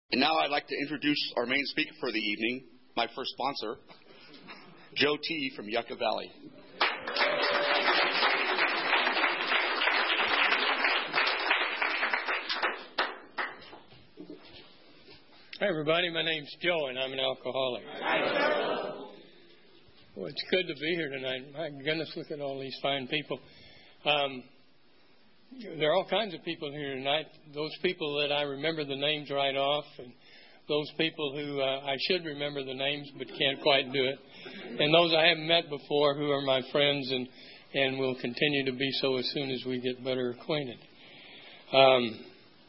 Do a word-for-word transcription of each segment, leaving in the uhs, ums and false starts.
And now I'd like to introduce our main speaker for the evening, my first sponsor, Joe T. from Yucca Valley. Hi, everybody. My name's Joe, and I'm an alcoholic. Well, it's good to be here tonight. My goodness, look at all these fine people. Um, there are all kinds of people here tonight. Those people that I remember the names right off, and those people who uh, I should remember the names but can't quite do it, and those I haven't met before who are my friends and, and will continue to be so as soon as we get better acquainted. Um,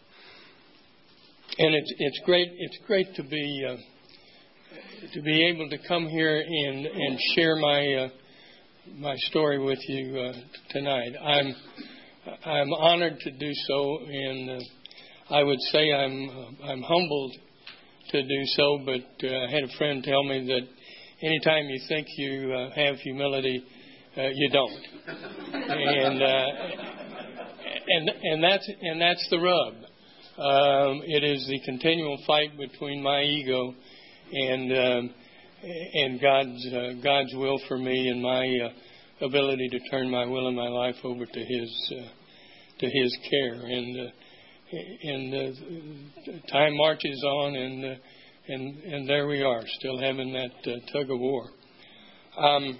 and it's it's great it's great to be uh, to be able to come here and and share my uh, my story with you uh, tonight. I'm I'm honored to do so, and uh, I would say I'm uh, I'm humbled to do so. But uh, I had a friend tell me that anytime you think you uh, have humility, uh, you don't, and uh, and and that's and that's the rub. Um, it is the continual fight between my ego and um, and God's uh, God's will for me, and my uh, ability to turn my will and my life over to His uh, to His care. And uh, and uh, time marches on, and uh, and and there we are, still having that uh, tug of war. Um,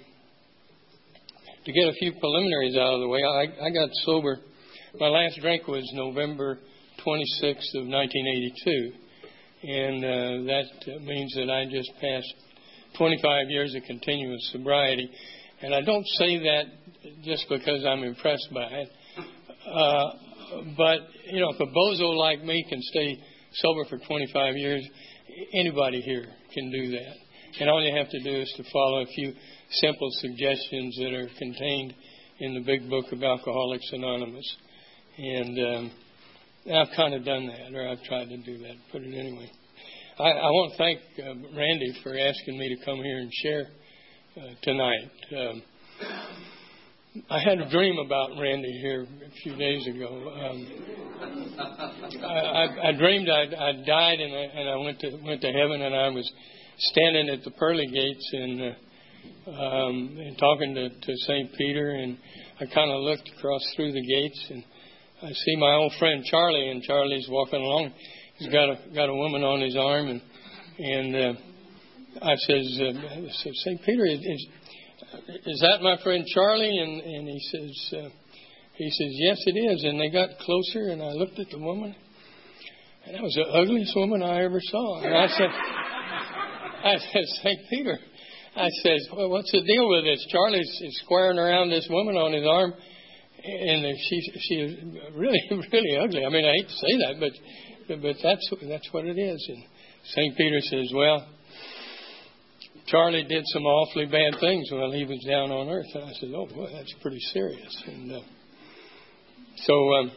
to get a few preliminaries out of the way, I, I got sober. My last drink was November twenty-sixth of nineteen eighty-two, and uh, that means that I just passed twenty-five years of continuous sobriety. And I don't say that just because I'm impressed by it, uh, but you know, if a bozo like me can stay sober for twenty-five years, anybody here can do that. And all you have to do is to follow a few simple suggestions that are contained in the big book of Alcoholics Anonymous. And um, I've kind of done that, or I've tried to do that, put it anyway. I, I want to thank uh, Randy for asking me to come here and share uh, tonight. Um, I had a dream about Randy here a few days ago. Um, I, I, I dreamed I'd, I'd died and I, and I went to went to heaven, and I was standing at the pearly gates and, uh, um, and talking to, to Saint Peter, and I kind of looked across through the gates, and I see my old friend Charlie, and Charlie's walking along. He's got a got a woman on his arm, and and uh, I says, uh, I said, Saint Peter, is is that my friend Charlie? And and he says, uh, he says, yes, it is. And they got closer, and I looked at the woman, and that was the ugliest woman I ever saw. And I said, I said, Saint Peter, I says, well, what's the deal with this? Charlie's is squaring around this woman on his arm. And she she is really really ugly. I mean, I hate to say that, but but that's that's what it is. And Saint Peter says, well, Charlie did some awfully bad things while he was down on earth. And I said, oh boy, that's pretty serious. And uh, so um,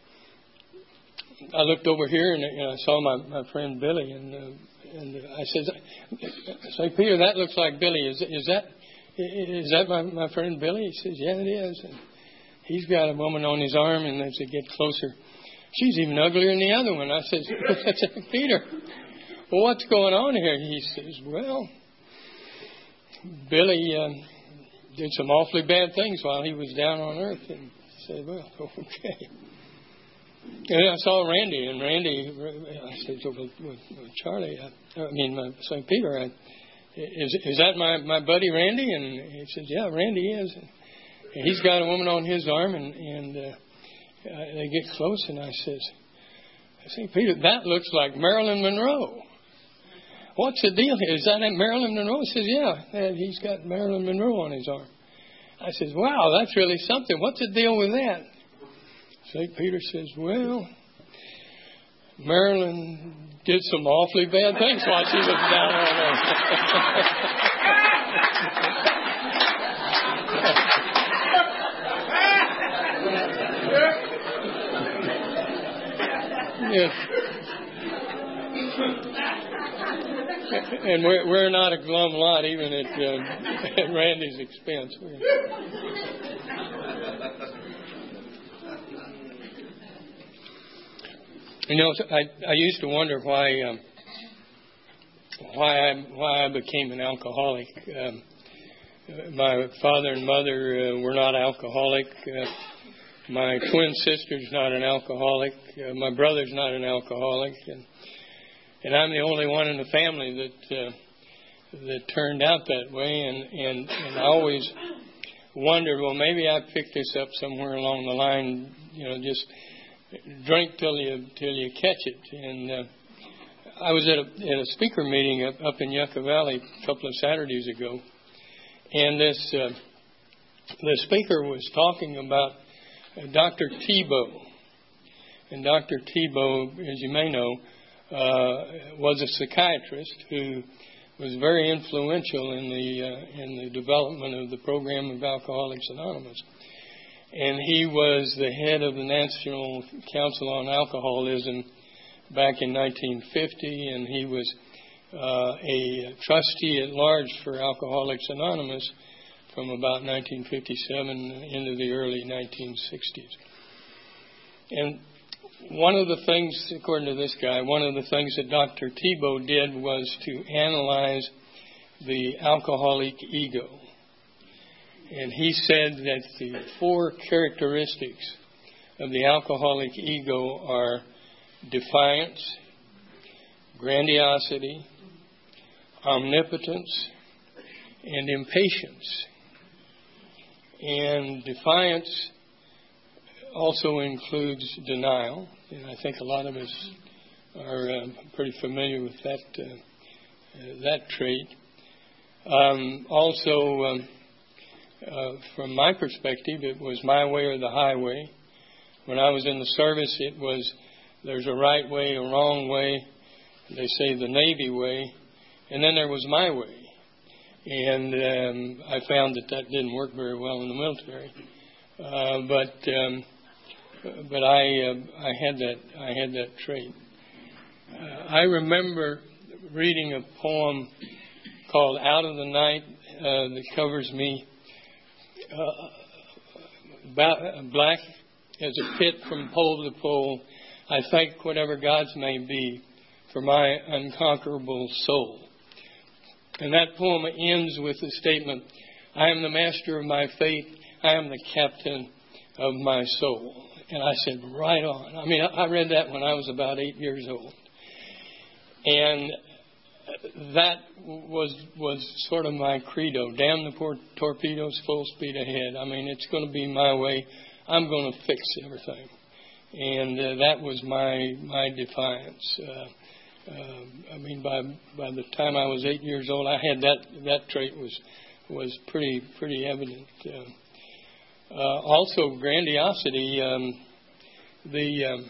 I looked over here, and, and I saw my, my friend Billy, and uh, and I said, Saint Peter, that looks like Billy. Is is that is that my my friend Billy? He says, yeah, it is. And he's got a woman on his arm, and as they get closer, she's even uglier than the other one. I said, Peter, well, what's going on here? He says, well, Billy um, did some awfully bad things while he was down on earth. And I said, well, okay. And I saw Randy, and Randy, I said, well, well, Charlie, I, I mean, my, Saint Peter, I, is, is that my, my buddy Randy? And he says, yeah, Randy is. And he's got a woman on his arm, and, and uh, they get close, and I says, Saint Peter, that looks like Marilyn Monroe. What's the deal here? Is that Marilyn Monroe? He says, yeah, he's got Marilyn Monroe on his arm. I says, wow, that's really something. What's the deal with that? Saint Peter says, well, Marilyn did some awfully bad things while she was down on earth. Yes. And we're, we're not a glum lot, even at, uh, at Randy's expense. You know, I, I used to wonder why um, why I why I became an alcoholic. Um, my father and mother uh, were not alcoholic. Uh, my twin sister's not an alcoholic. Uh, my brother's not an alcoholic, and and I'm the only one in the family that uh, that turned out that way. And, and and I always wondered, well, maybe I picked this up somewhere along the line. You know, just drink till you till you catch it. And uh, I was at a, at a speaker meeting up, up in Yucca Valley a couple of Saturdays ago, and this uh, the speaker was talking about uh, Doctor Tebow. And Doctor Tebow, as you may know, uh, was a psychiatrist who was very influential in the uh, in the development of the program of Alcoholics Anonymous. And he was the head of the National Council on Alcoholism back in nineteen fifty, and he was uh, a trustee at large for Alcoholics Anonymous from about nineteen fifty-seven into the early nineteen sixties. And one of the things, according to this guy, one of the things that Doctor Tebow did was to analyze the alcoholic ego. And he said that the four characteristics of the alcoholic ego are defiance, grandiosity, omnipotence, and impatience. And defiance also includes denial, and I think a lot of us are uh, pretty familiar with that uh, uh, that trait. Um, also, um, uh, from my perspective, it was my way or the highway. When I was in the service, it was there's a right way, a wrong way. They say the Navy way, and then there was my way. And um, I found that that didn't work very well in the military. Uh, but um, but I uh, I had that I had that trait. Uh, I remember reading a poem called "Out of the Night" uh, that covers me. Uh, black as a pit from pole to pole, I thank whatever gods may be for my unconquerable soul. And that poem ends with the statement, I am the master of my fate, I am the captain of my soul. And I said, right on. I mean, I read that when I was about eight years old. And that was was sort of my credo. Damn the poor torpedoes, full speed ahead. I mean, it's going to be my way. I'm going to fix everything. And uh, that was my my defiance. Uh, uh, I mean, by by the time I was eight years old, I had that that trait was was pretty pretty evident. Uh, uh, also, grandiosity. Um, the um,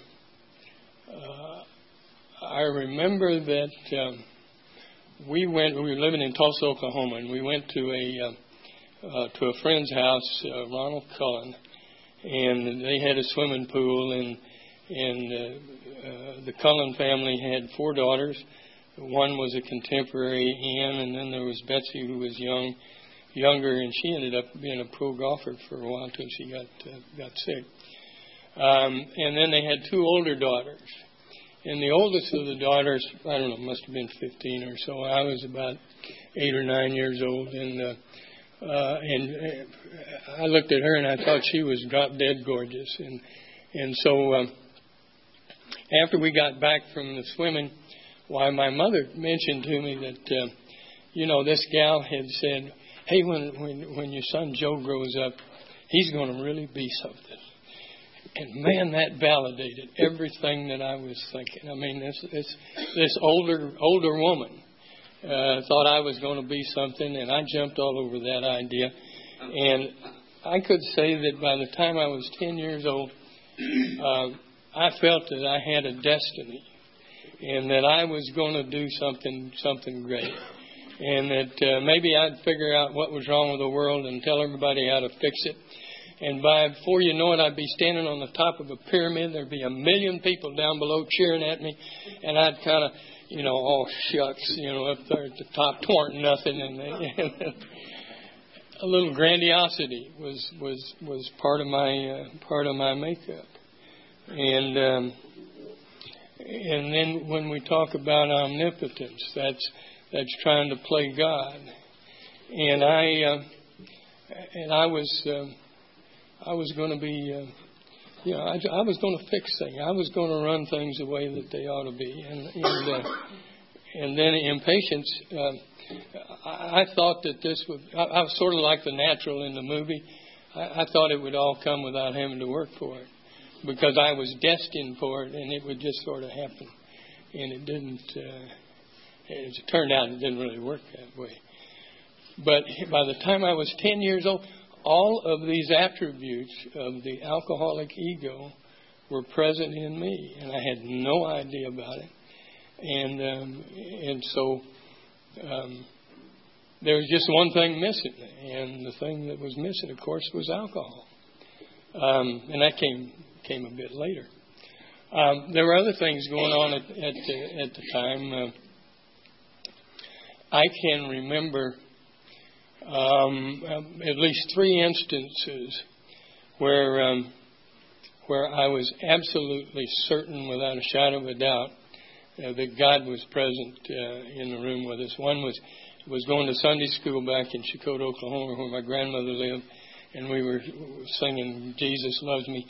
uh, I remember that. Um, We went. We were living in Tulsa, Oklahoma, and we went to a uh, uh, to a friend's house, uh, Ronald Cullen, and they had a swimming pool. And and uh, uh, the Cullen family had four daughters. One was a contemporary, Ann, and then there was Betsy, who was young, younger, and she ended up being a pro golfer for a while until she got uh, got sick. Um, and then they had two older daughters. And the oldest of the daughters, I don't know, must have been fifteen or so. I was about eight or nine years old, and uh, uh, and I looked at her and I thought she was drop dead gorgeous. And and so um, after we got back from the swimming, why my mother mentioned to me that uh, you know this gal had said, hey, when when when your son Joe grows up, he's going to really be something. And man, that validated everything that I was thinking. I mean, this this this older older woman uh, thought I was going to be something, and I jumped all over that idea. And I could say that by the time I was ten years old, uh, I felt that I had a destiny, and that I was going to do something something great, and that uh, maybe I'd figure out what was wrong with the world and tell everybody how to fix it. And by before you know it, I'd be standing on the top of a pyramid. There'd be a million people down below cheering at me. And I'd kind of, you know, oh, shucks, you know, up there at the top, torn nothing. And, and a little grandiosity was was was part of my uh, part of my makeup. And um, and then when we talk about omnipotence, that's that's trying to play God. And I uh, and I was uh, I was going to be uh, you know I, I was going to fix things. I was going to run things the way that they ought to be. And and, uh, and then impatience. Uh, I, I thought that this would. I, I was sort of like the natural in the movie. I, I thought it would all come without having to work for it, because I was destined for it, and it would just sort of happen. And it didn't. Uh, as it turned out, it didn't really work that way. But by the time I was ten years old, all of these attributes of the alcoholic ego were present in me, and I had no idea about it. And um, and so um, there was just one thing missing, and the thing that was missing, of course, was alcohol. Um, and that came came a bit later. Um, there were other things going on at, at, the, at the time. Uh, I can remember um, at least three instances where um, where I was absolutely certain, without a shadow of a doubt, uh, that God was present uh, in the room with us. One was was going to Sunday school back in Chakotah, Oklahoma, where my grandmother lived, and we were singing "Jesus Loves Me."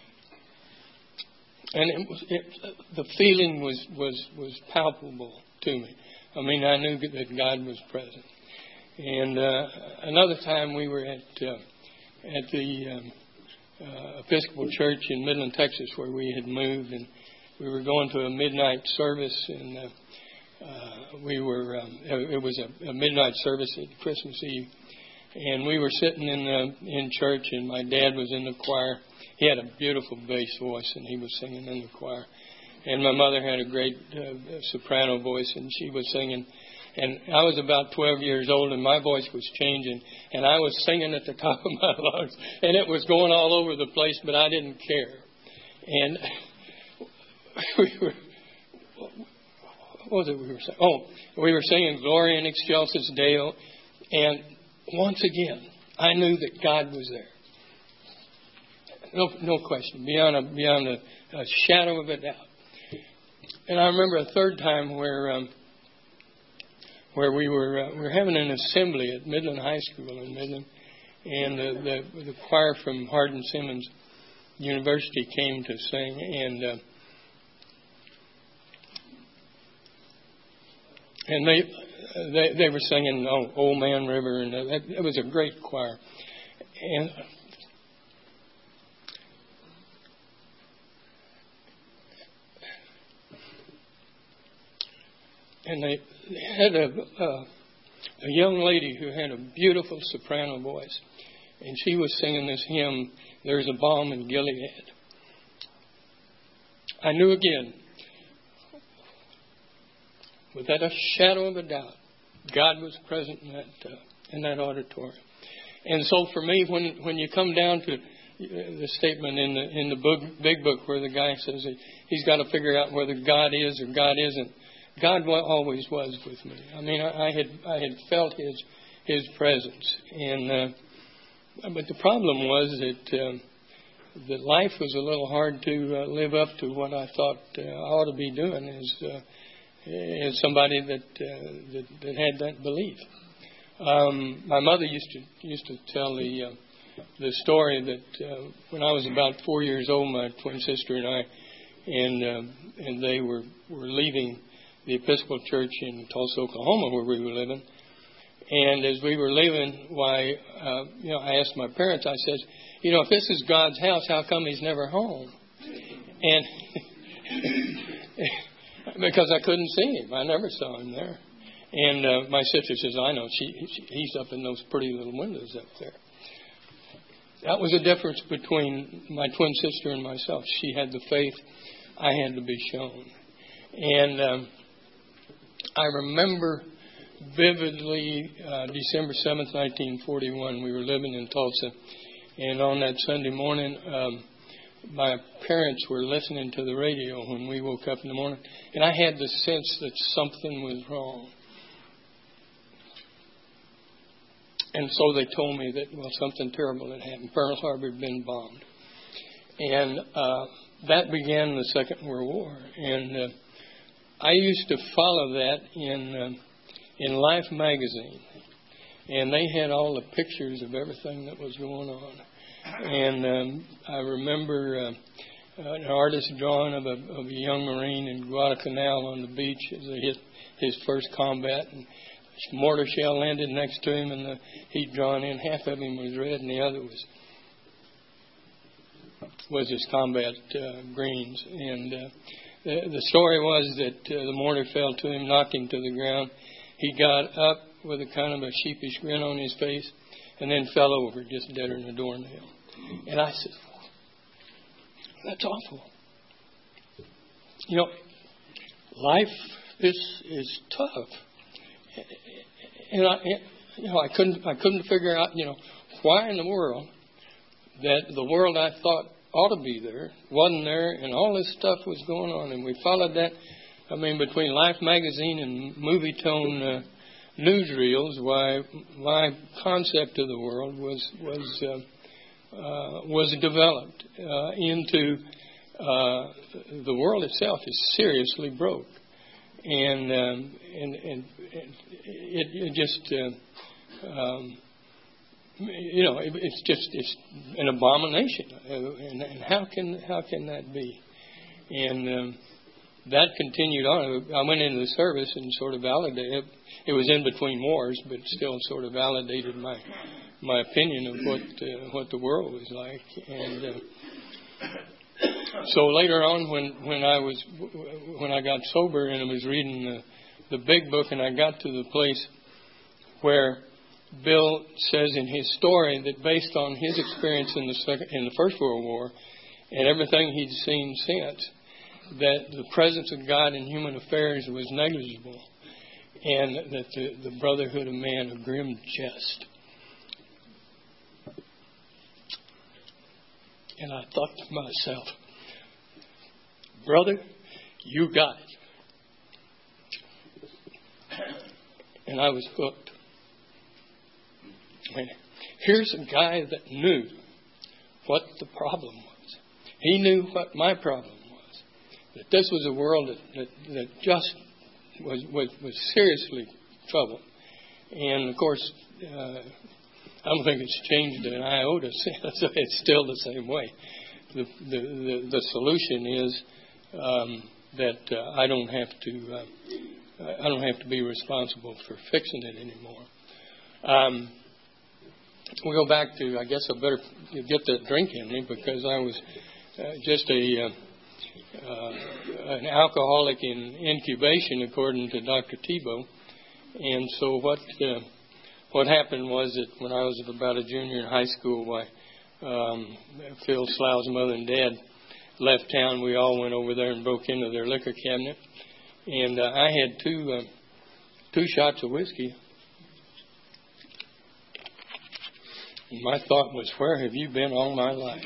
And it was, it, the feeling was, was, was palpable to me. I mean, I knew that God was present. And uh, another time we were at uh, at the um, uh, Episcopal Church in Midland, Texas, where we had moved, and we were going to a midnight service, and uh, uh, we were um, it was a, a midnight service at Christmas Eve, and we were sitting in the, in church, and my dad was in the choir. He had a beautiful bass voice, and he was singing in the choir. And my mother had a great uh, soprano voice, and she was singing. And I was about twelve years old, and my voice was changing, and I was singing at the top of my lungs, and it was going all over the place, but I didn't care. And we were, what was it we were saying? Oh, we were singing "Gloria in Excelsis Deo," and once again, I knew that God was there. No, no question, beyond a beyond a, a shadow of a doubt. And I remember a third time where um, where we were uh, we were having an assembly at Midland High School in Midland, and the the, the choir from Hardin Simmons University came to sing, and uh, and they they they were singing oh, "Old Man River," and uh, it was a great choir, and. And they had a, uh, a young lady who had a beautiful soprano voice. And she was singing this hymn, "There's a Balm in Gilead." I knew again, without a shadow of a doubt, God was present in that uh, in that auditorium. And so for me, when when you come down to the statement in the in the book, big book, where the guy says that he's got to figure out whether God is or God isn't, God always was with me. I mean, I, I had I had felt His His presence, and uh, but the problem was that uh, that life was a little hard to uh, live up to what I thought uh, I ought to be doing as uh, as somebody that, uh, that that had that belief. Um, my mother used to used to tell the uh, the story that uh, when I was about four years old, my twin sister and I, and uh, and they were were leaving the Episcopal Church in Tulsa, Oklahoma, where we were living. And as we were leaving, why, uh, you know, I asked my parents, I said, you know, if this is God's house, how come He's never home? And because I couldn't see Him. I never saw Him there. And uh, my sister says, I know, she, she, He's up in those pretty little windows up there. That was the difference between my twin sister and myself. She had the faith. I had to be shown. And um, I remember vividly uh, December seventh, nineteen forty-one. We were living in Tulsa, and on that Sunday morning, um, my parents were listening to the radio when we woke up in the morning, and I had the sense that something was wrong. And so they told me that, well, something terrible had happened. Pearl Harbor had been bombed. And uh, that began the Second World War. And uh, I used to follow that in uh, in Life magazine, and they had all the pictures of everything that was going on. And um, I remember uh, an artist drawing of a, of a young Marine in Guadalcanal on the beach as he hit his first combat, and a mortar shell landed next to him, and the, he'd drawn in. Half of him was red, and the other was was his combat uh, greens. And uh, the, the story was that uh, the mortar fell to him, knocked him to the ground. He got up with a kind of a sheepish grin on his face, and then fell over, just deader than a doornail. And I said, that's awful. You know, life is is tough. And I, you know, I couldn't I couldn't figure out, you know, why in the world that the world I thought ought to be there wasn't there, and all this stuff was going on. And we followed that. I mean, between Life magazine and Movie Tone uh, newsreels, why my concept of the world was was uh, uh, was developed uh, into uh, the world itself is seriously broke, and um, and, and it, it just uh, um, you know it, it's just it's an abomination, uh, and, and how can how can that be? And um, that continued on. I went into the service and sort of validated it. It was in between wars, but still sort of validated my my opinion of what uh, what the world was like. And uh, so later on, when when I was when I got sober and I was reading the the big book, and I got to the place where Bill says in his story that based on his experience in the second in the First World War and everything he'd seen since, that the presence of God in human affairs was negligible, and that the, the brotherhood of man a grim jest. And I thought to myself, brother, you got it. And I was hooked. And here's a guy that knew what the problem was. He knew what my problem was. That this was a world that, that, that just was, was was seriously troubled. And, of course, uh, I don't think it's changed an iota. It's still the same way. The, the, the, the solution is um, that uh, I don't have to uh, I don't have to be responsible for fixing it anymore. Um, we'll go back to, I guess I better get that drink in me, because I was uh, just a... Uh, Uh, an alcoholic in incubation, according to Doctor Tebow. And so what uh, what happened was that when I was about a junior in high school, why, um, Phil Slough's mother and dad left town. We all went over there and broke into their liquor cabinet. And uh, I had two uh, two shots of whiskey. And my thought was, where have you been all my life?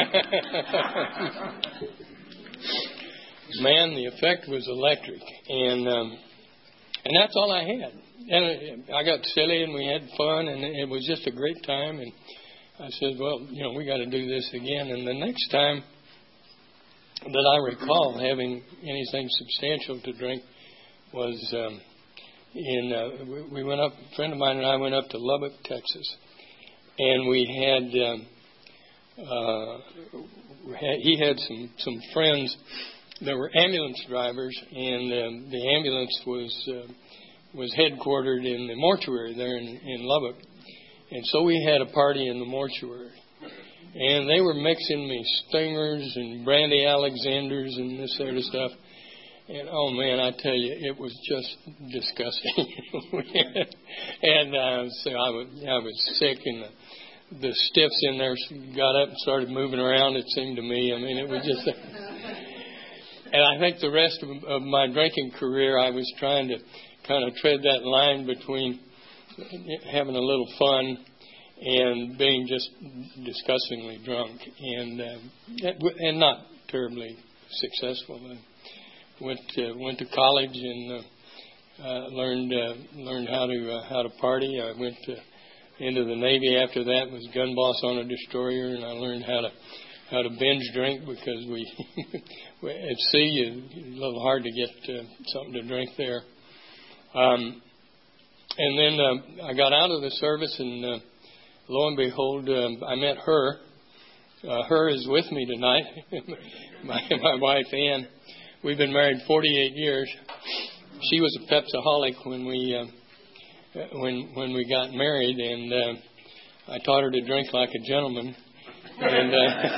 Man, the effect was electric, and um, and that's all I had. And I got silly, and we had fun, and it was just a great time. And I said, well, you know, we got to do this again. And the next time that I recall having anything substantial to drink was um, in uh, we went up. A friend of mine and I went up to Lubbock, Texas, and we had. Um, uh, he had some some friends. There were ambulance drivers, and um, the ambulance was uh, was headquartered in the mortuary there in, in Lubbock. And so we had a party in the mortuary. And they were mixing me Stingers and Brandy Alexanders and this sort of stuff. And, oh, man, I tell you, it was just disgusting. and uh, so I was, I was sick, and the, the stiffs in there got up and started moving around, it seemed to me. I mean, it was just... And I think the rest of, of my drinking career, I was trying to kind of tread that line between having a little fun and being just disgustingly drunk, and uh, and not terribly successful. I went to, went to college and uh, uh, learned uh, learned how to uh, how to party. I went to, into the Navy after that. Was gun boss on a destroyer, and I learned how to. how to binge drink, because we at sea it's a little hard to get uh, something to drink there. Um, and then uh, I got out of the service, and uh, lo and behold, uh, I met her. Uh, her is with me tonight, my, my wife Ann. We've been married forty-eight years. She was a Pepsi-holic when we uh, when when we got married, and uh, I taught her to drink like a gentleman. And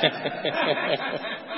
uh,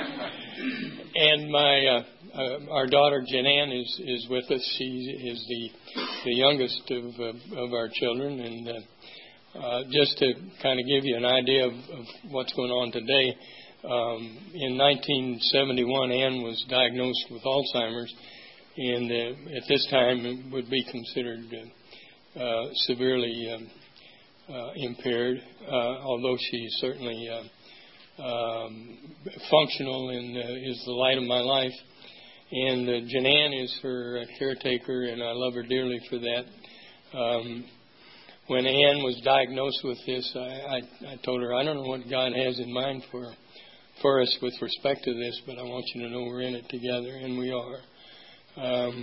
and my uh, uh, our daughter Janan is is with us. She is the the youngest of uh, of our children, and. Uh, Uh, just to kind of give you an idea of, of what's going on today, um, in nineteen seventy-one, Ann was diagnosed with Alzheimer's, and uh, at this time it would be considered uh, uh, severely um, uh, impaired, uh, although she's certainly uh, um, functional and uh, is the light of my life. And uh, Janan is her uh, caretaker, and I love her dearly for that. Um, When Ann was diagnosed with this, I, I, I told her, I don't know what God has in mind for for us with respect to this, but I want you to know we're in it together, and we are. Um,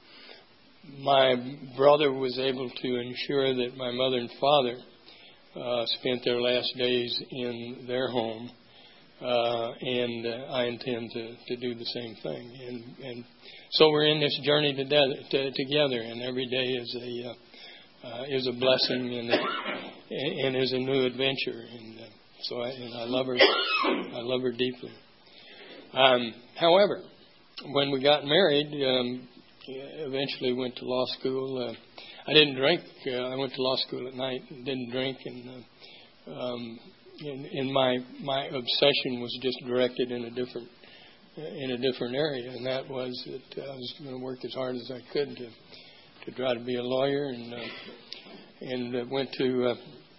my brother was able to ensure that my mother and father uh, spent their last days in their home, uh, and uh, I intend to, to do the same thing. And, and so we're in this journey together, to, together and every day is a... Uh, Uh, is a blessing and, and is a new adventure, and uh, so I, and I love her. I love her deeply. Um, however, when we got married, um, eventually went to law school. Uh, I didn't drink. Uh, I went to law school at night and didn't drink, and uh, um, and, and my my obsession was just directed in a different in a different area, and that was that I was going to work as hard as I could to. to try to be a lawyer, and uh, and uh, went to uh,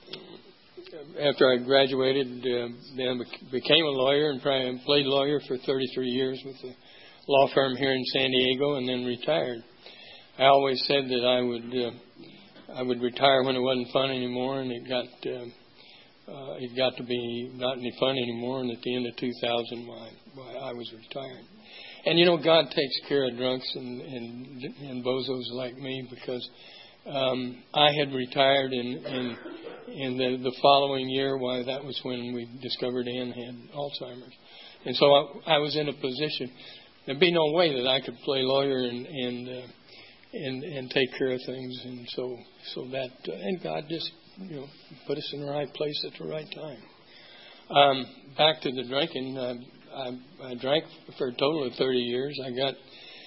after I graduated, uh, then became a lawyer and played lawyer for thirty-three years with a law firm here in San Diego, and then retired. I always said that I would uh, I would retire when it wasn't fun anymore, and it got uh, uh, it got to be not any fun anymore. And at the end of two thousand, why, why I was retired. And, you know, God takes care of drunks and, and, and bozos like me, because um, I had retired in, in, in the, the following year. Why, that was when we discovered Ann had Alzheimer's. And so I, I was in a position, there'd be no way that I could play lawyer and and uh, and, and take care of things. And so so that, uh, and God just, you know, put us in the right place at the right time. Um, back to the drinking. Uh, I, I drank for a total of thirty years. I got,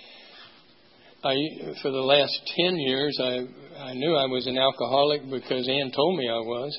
I for the last ten years, I I knew I was an alcoholic because Ann told me I was,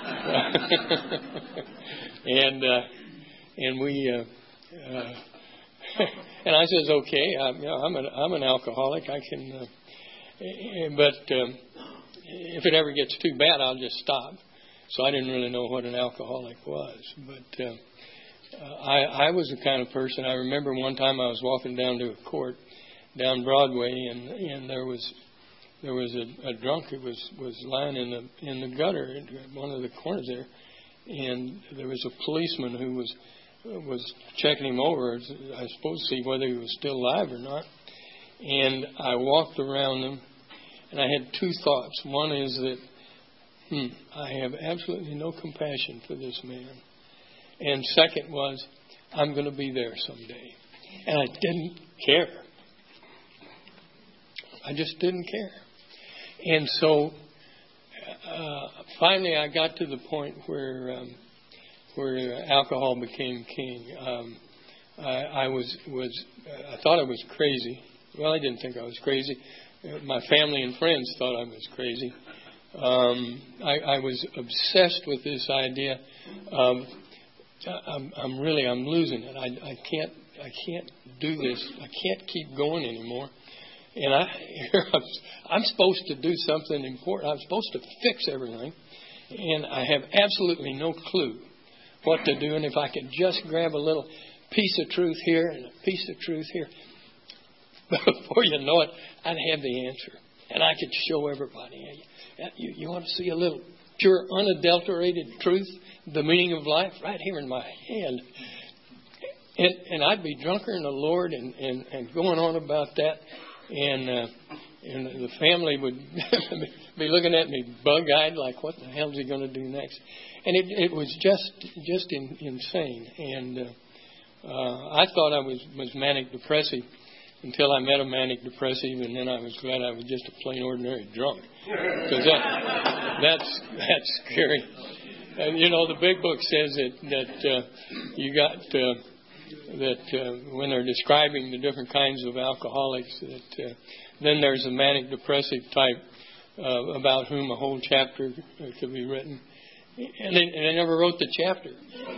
and uh, and we uh, uh, and I says, okay, I, you know, I'm an I'm an alcoholic. I can, uh, but um, if it ever gets too bad, I'll just stop. So I didn't really know what an alcoholic was, but. Uh, Uh, I, I was the kind of person. I remember one time I was walking down to a court down Broadway, and, and there was there was a, a drunk who was, was lying in the in the gutter in one of the corners there, and there was a policeman who was was checking him over, I suppose, to see whether he was still alive or not. And I walked around him, and I had two thoughts. One is that hmm, I have absolutely no compassion for this man. And second was, I'm going to be there someday. And I didn't care. I just didn't care. And so uh, finally I got to the point where um, where alcohol became king. Um, I, I was was I thought I was crazy. Well, I didn't think I was crazy. My family and friends thought I was crazy. Um, I, I was obsessed with this idea of I'm, I'm really, I'm losing it. I, I can't, I can't do this. I can't keep going anymore. And I, I'm supposed to do something important. I'm supposed to fix everything, and I have absolutely no clue what to do. And if I could just grab a little piece of truth here and a piece of truth here, before you know it, I'd have the answer, and I could show everybody. You, you want to see a little pure, unadulterated truth? The meaning of life right here in my hand. And, and I'd be drunker in the Lord and, and, and going on about that. and uh, and the family would be looking at me bug-eyed, like, what the hell is he going to do next? And it, it was just just in, insane. And uh, uh, I thought I was, was manic-depressive until I met a manic-depressive, and then I was glad I was just a plain ordinary drunk. Because that, that's, that's scary. And, you know, the big book says that, that uh, you got... Uh, that uh, when they're describing the different kinds of alcoholics, that uh, then there's a manic-depressive type uh, about whom a whole chapter could be written. And they, and they never wrote the chapter.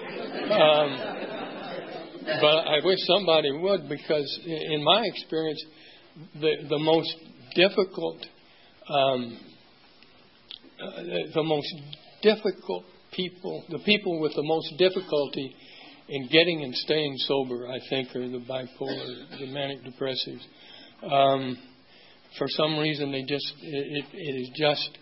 Um, but I wish somebody would, because in my experience, the, the most difficult, um, uh, the most difficult people, the people with the most difficulty in getting and staying sober, I think, are the bipolar, the manic depressives. Um, for some reason, they just, it, it is just,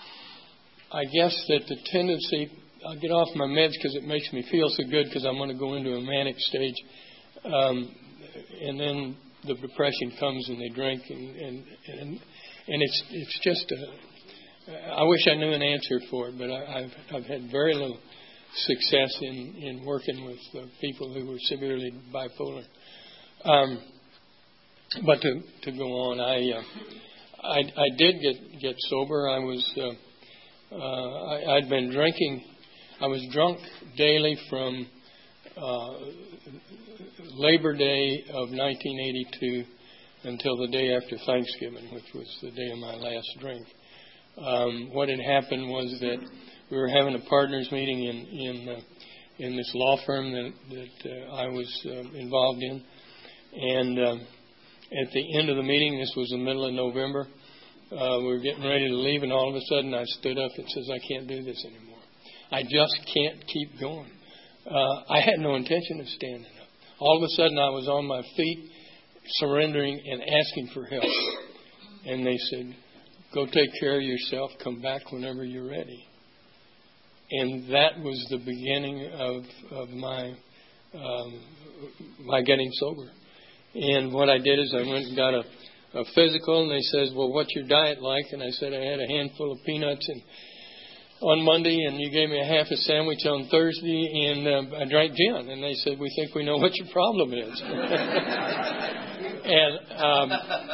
I guess that the tendency, I'll get off my meds because it makes me feel so good because I'm going to go into a manic stage. Um, and then the depression comes and they drink and, and, and, and it's, it's just a, I wish I knew an answer for it, but I, I've, I've had very little success in, in working with uh, people who were severely bipolar. Um, but to, to go on, I, uh, I I did get, get sober. I was uh, uh, I, I'd been drinking. I was drunk daily from uh, Labor Day of nineteen eighty-two until the day after Thanksgiving, which was the day of my last drink. Um, what had happened was that we were having a partners meeting in in, uh, in this law firm that, that uh, I was uh, involved in. And uh, at the end of the meeting, this was the middle of November, uh, we were getting ready to leave, and all of a sudden I stood up and says, I can't do this anymore. I just can't keep going. Uh, I had no intention of standing up. All of a sudden I was on my feet, surrendering and asking for help. And they said, go take care of yourself, come back whenever you're ready. And that was the beginning of, of my um, my getting sober. And what I did is I went and got a, a physical, and they says, well, what's your diet like? And I said I had a handful of peanuts and on Monday, and you gave me a half a sandwich on Thursday, and uh, I drank gin. And they said, we think we know what your problem is. and um,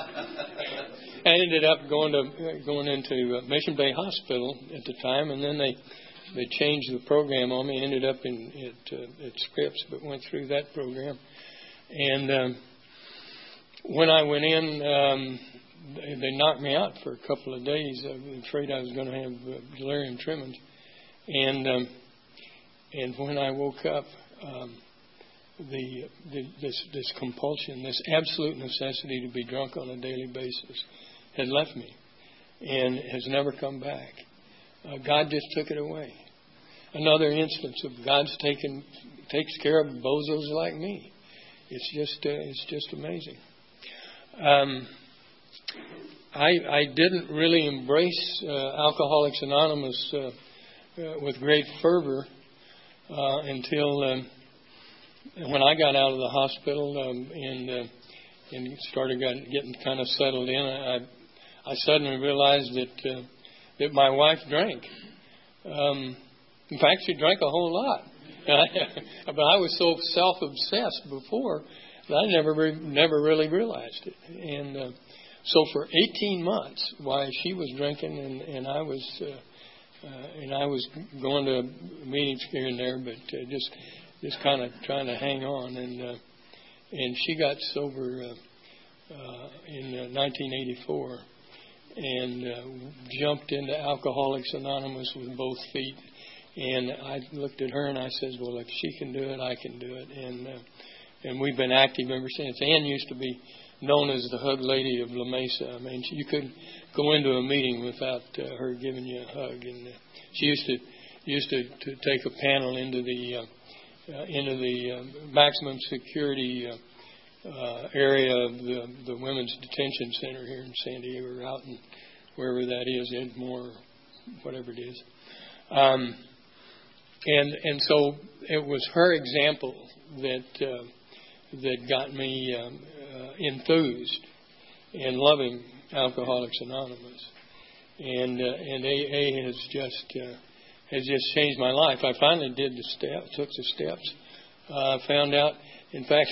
I ended up going to going into Mission Bay Hospital at the time, and then they They changed the program on me. Ended up in at, uh, at Scripps, but went through that program. And um, when I went in, um, they, they knocked me out for a couple of days. I was afraid I was going to have uh, delirium tremens. And um, and when I woke up, um, the, the this this compulsion, this absolute necessity to be drunk on a daily basis, had left me and has never come back. Uh, God just took it away. Another instance of God's taken takes care of bozos like me. It's just uh, it's just amazing. Um, I I didn't really embrace uh, Alcoholics Anonymous uh, uh, with great fervor uh, until um, when I got out of the hospital um, and uh, and started got, getting kind of settled in. I I suddenly realized that. Uh, that my wife drank. Um, in fact, she drank a whole lot. But I was so self-obsessed before that I never re- never really realized it. And uh, so for eighteen months, while she was drinking and, and I was uh, uh, and I was going to meetings here and there, but uh, just just kind of trying to hang on. And uh, and she got sober uh, uh, in uh, nineteen eighty-four. And uh, jumped into Alcoholics Anonymous with both feet. And I looked at her and I said, well, if she can do it, I can do it. And uh, and we've been active ever since. Ann used to be known as the hug lady of La Mesa. I mean, she, you couldn't go into a meeting without uh, her giving you a hug. And uh, she used to used to, to take a panel into the uh, uh, into the uh, maximum security uh, Uh, area of the, the Women's Detention Center here in San Diego, or out in wherever that is, Edmore, whatever it is. Um, and and so it was her example that uh, that got me um, uh, enthused. and loving Alcoholics Anonymous, and uh, and A A has just uh, has just changed my life. I finally did the steps, took the steps. I uh, found out, in fact,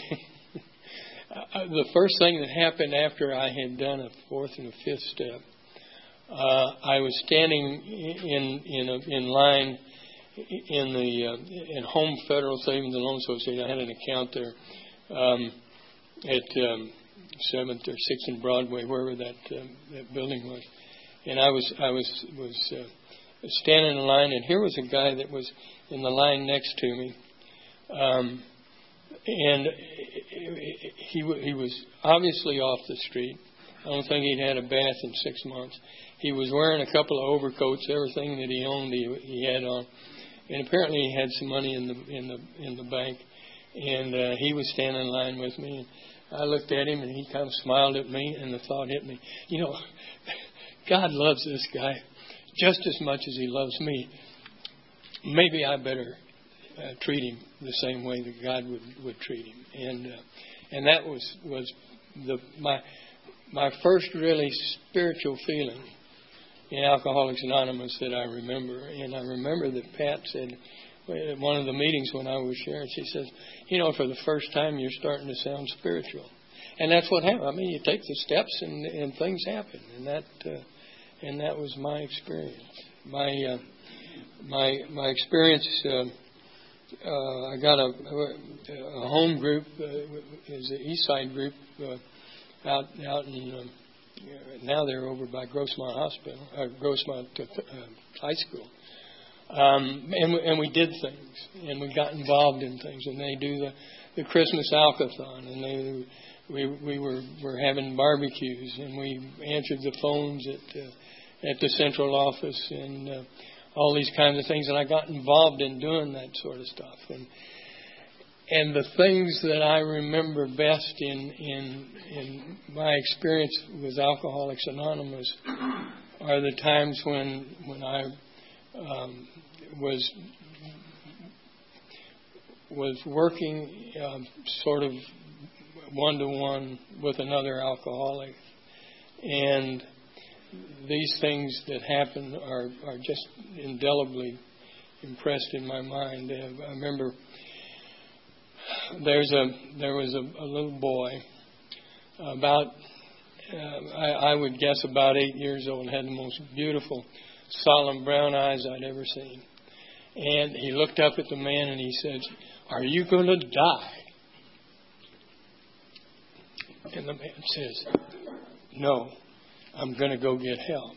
the first thing that happened after I had done a fourth and a fifth step, uh, I was standing in in a, in line in the uh, in Home Federal Savings and Loan Association. I had an account there um, at um, Seventh or Sixth and Broadway, wherever that uh, that building was, and I was I was was uh, standing in line, and here was a guy that was in the line next to me. Um, And he he was obviously off the street. I don't think he'd had a bath in six months. He was wearing a couple of overcoats. Everything that he owned, he, he had on. And apparently he had some money in the in the in the bank. And uh, he was standing in line with me. And I looked at him, and he kind of smiled at me. And the thought hit me: you know, God loves this guy just as much as He loves me. Maybe I better Uh, treat him the same way that God would, would treat him, and uh, and that was was the my my first really spiritual feeling in Alcoholics Anonymous that I remember. And I remember that Pat said at one of the meetings when I was sharing, she says, "You know, for the first time, you're starting to sound spiritual," and that's what happened. I mean, you take the steps, and, and things happen, and that uh, and that was my experience. My uh, my my experience. Uh, Uh, I got a, a home group, uh, is the East Side group, uh, out out in, um, now they're over by Grossmont Hospital, uh, Grossmont uh, High School. Um, and, and we did things, and we got involved in things, and they do the, the Christmas Alcathon, and they, we we were, were having barbecues, and we answered the phones at, uh, at the central office, and uh, all these kinds of things, and I got involved in doing that sort of stuff. And and the things that I remember best in in, in my experience with Alcoholics Anonymous are the times when when I um, was was working uh, sort of one to one with another alcoholic, and these things that happen are, are just indelibly impressed in my mind. I remember there's a there was a, a little boy about uh, I, I would guess about eight years old, had the most beautiful, solemn brown eyes I'd ever seen. And he looked up at the man and he said, "Are you going to die?" And the man says, "No, I'm going to go get help."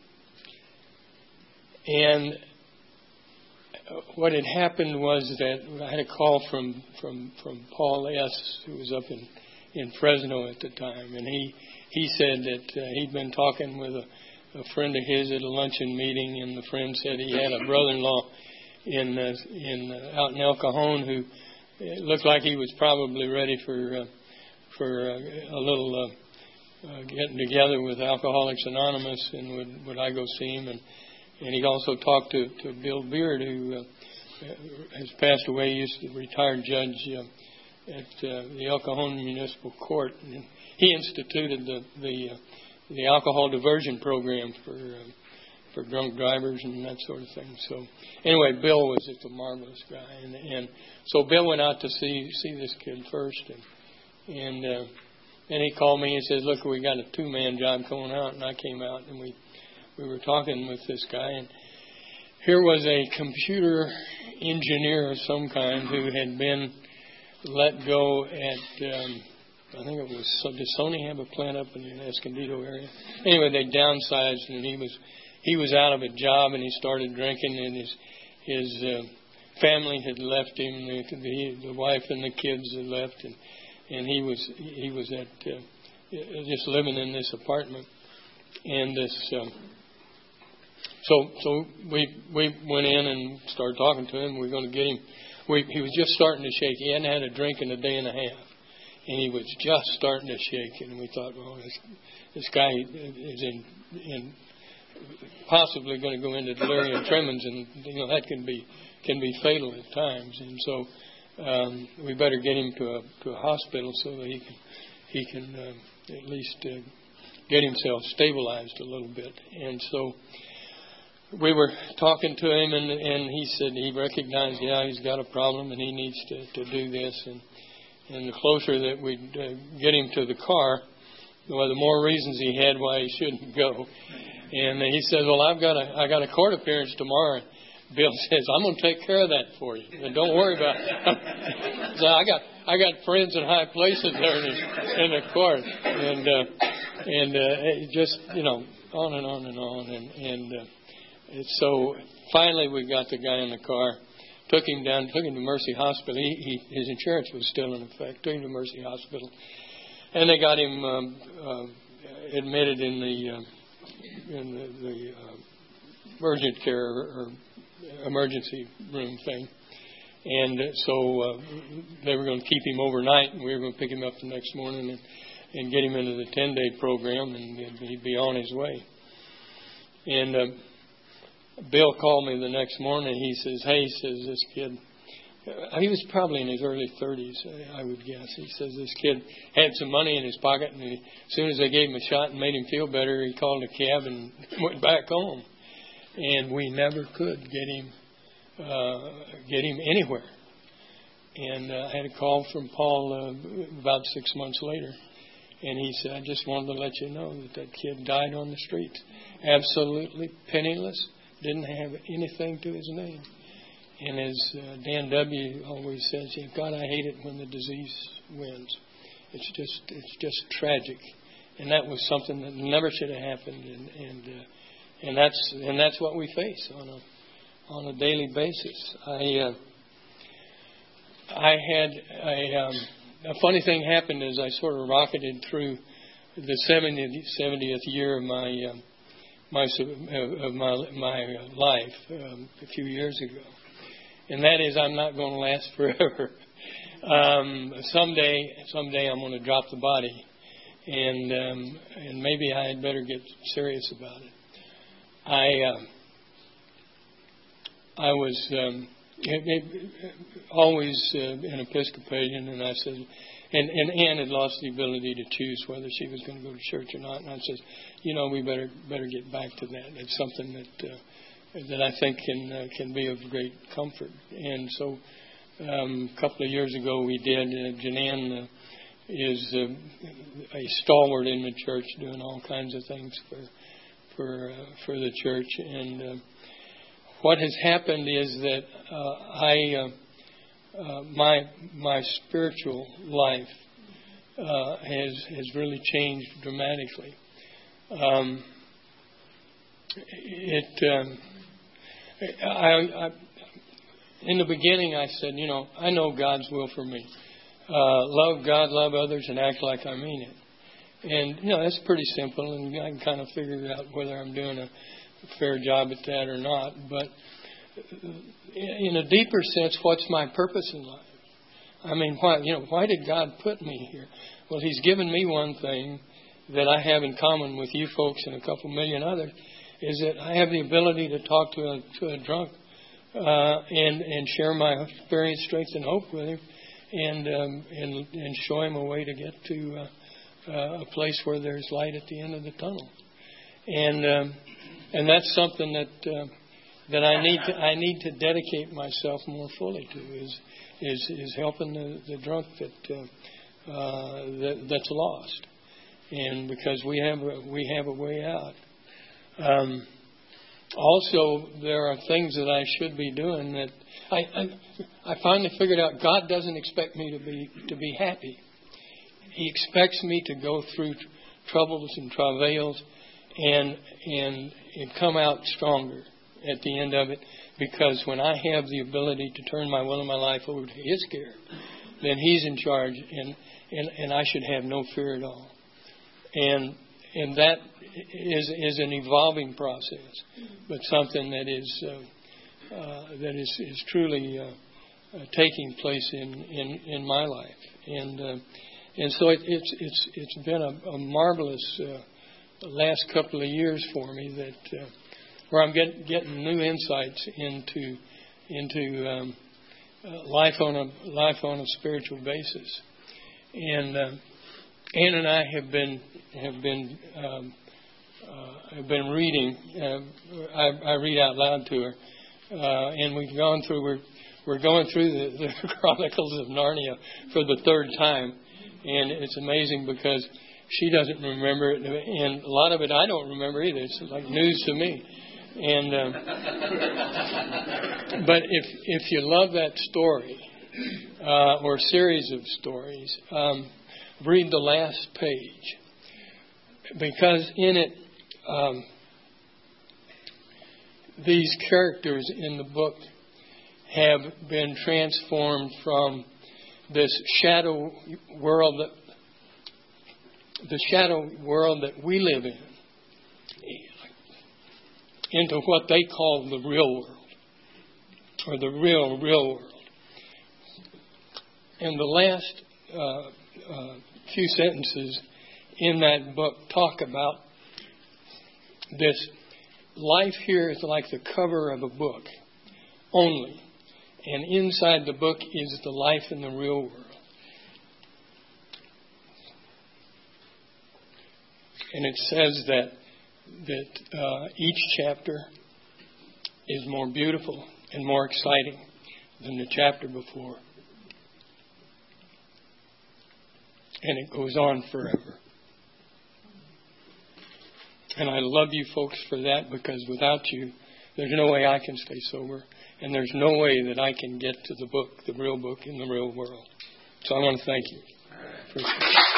And what had happened was that I had a call from, from, from Paul S., who was up in, in Fresno at the time, and he, he said that uh, he'd been talking with a, a friend of his at a luncheon meeting, and the friend said he had a brother-in-law in uh, in uh, out in El Cajon who looked like he was probably ready for uh, for uh, a little Uh, Uh, getting together with Alcoholics Anonymous, and would, would I go see him? And, and he also talked to, to Bill Beard, who uh, has passed away. He used to be a retired judge uh, at uh, the El Cajon Municipal Court. And he instituted the the, uh, the alcohol diversion program for uh, for drunk drivers and that sort of thing. So anyway, Bill was just a marvelous guy, and, and so Bill went out to see see this kid first, and and. Uh, And he called me and says, "Look, we got a two-man job going out." And I came out, and we we were talking with this guy. And here was a computer engineer of some kind who had been let go at, um, I think it was, did Sony have a plant up in the Escondido area? Anyway, they downsized, and he was he was out of a job, and he started drinking, and his his uh, family had left him. The, the, the wife and the kids had left, and And he was he was at uh, just living in this apartment, and this. Um, so so we we went in and started talking to him. We were going to get him. We, he was just starting to shake. He hadn't had a drink in a day and a half, and he was just starting to shake. And we thought, well, this this guy is in in possibly going to go into delirium tremens, and you know that can be can be fatal at times. And so. Um, we better get him to a to a hospital so that he can he can uh, at least uh, get himself stabilized a little bit. And so we were talking to him, and, and he said he recognized, yeah, he's got a problem and he needs to, to do this. And, and the closer that we'd uh, get him to the car, well, the more reasons he had why he shouldn't go. And he says, well, I've got a, I got a court appearance tomorrow. Bill says, I'm going to take care of that for you. And don't worry about it. So I got I got friends in high places there in the, in the court. And, uh, and uh, just, you know, on and on and on. And, and uh, so finally we got the guy in the car, took him down, took him to Mercy Hospital. He, he, his insurance was still in effect. Took him to Mercy Hospital. And they got him um, uh, admitted in the, uh, in the, the uh, urgent care or emergency room thing. And so uh, they were going to keep him overnight, and we were going to pick him up the next morning and, and get him into the ten-day program, and he'd be on his way. And uh, Bill called me the next morning. He says, hey, he says, this kid, uh, he was probably in his early thirties, I would guess. He says this kid had some money in his pocket, and he, as soon as they gave him a shot and made him feel better, he called a cab and went back home. And we never could get him uh, get him anywhere. And uh, I had a call from Paul uh, about six months later, and he said, I just wanted to let you know that that kid died on the street, absolutely penniless, didn't have anything to his name. And as uh, Dan W. always says, God, I hate it when the disease wins. It's just it's just tragic, and that was something that never should have happened. And, and uh, And that's and that's what we face on a on a daily basis. I uh, I had a um, a funny thing happened as I sort of rocketed through the seventieth year of my uh, my of my my life um, a few years ago, and that is I'm not going to last forever. um, someday someday I'm going to drop the body, and um, and maybe I had better get serious about it. I uh, I was um, it, it, always uh, an Episcopalian, and I said, and, and Ann had lost the ability to choose whether she was going to go to church or not, and I said, you know, we better better get back to that. It's something that uh, that I think can uh, can be of great comfort. And so, um, a couple of years ago, we did. Uh, Janan uh, is uh, a stalwart in the church, doing all kinds of things for. for uh, for the church. And uh, what has happened is that uh, I uh, uh, my my spiritual life uh, has has really changed dramatically. Um, it um, I, I in the beginning I said, you know, I know God's will for me. Uh, love God, love others, and act like I mean it. And, you know, that's pretty simple, and I can kind of figure out whether I'm doing a fair job at that or not. But in a deeper sense, what's my purpose in life? I mean, why, you know, why did God put me here? Well, He's given me one thing that I have in common with you folks and a couple million others, is that I have the ability to talk to a, to a drunk uh, and, and share my experience, strength, and hope with him, and, um, and, and show him a way to get to... Uh, Uh, a place where there's light at the end of the tunnel, and um, and that's something that uh, that I need to I need to dedicate myself more fully to is is is helping the, the drunk that, uh, uh, that that's lost, and because we have a, we have a way out. Um, also, there are things that I should be doing that I, I I finally figured out. God doesn't expect me to be to be happy. He expects me to go through t- troubles and travails and, and and come out stronger at the end of it, because when I have the ability to turn my will and my life over to His care, then He's in charge, and, and, and I should have no fear at all. And and that is is an evolving process, but something that is uh, uh, that is, is truly uh, uh, taking place in, in, in my life. And uh, And so it, it's it's it's been a, a marvelous uh, last couple of years for me that uh, where I'm get, getting new insights into into um, uh, life on a life on a spiritual basis. And uh, Ann and I have been have been um, uh, have been reading. Uh, I, I read out loud to her, uh, and we've gone through. We're we're going through the, the Chronicles of Narnia for the third time, and it's amazing because she doesn't remember it, and a lot of it I don't remember either. It's like news to me. And um, but if if you love that story uh, or series of stories, um, read the last page, because in it um, these characters in the book have been transformed from this shadow world that the shadow world that we live in into what they call the real world, or the real, real world. And the last uh, uh, few sentences in that book talk about this. Life here is like the cover of a book only, and inside the book is the life in the real world. And it says that that uh, each chapter is more beautiful and more exciting than the chapter before. And it goes on forever. And I love you folks for that, because without you, there's no way I can stay sober. And there's no way that I can get to the book, the real book in the real world. So I want to thank you. For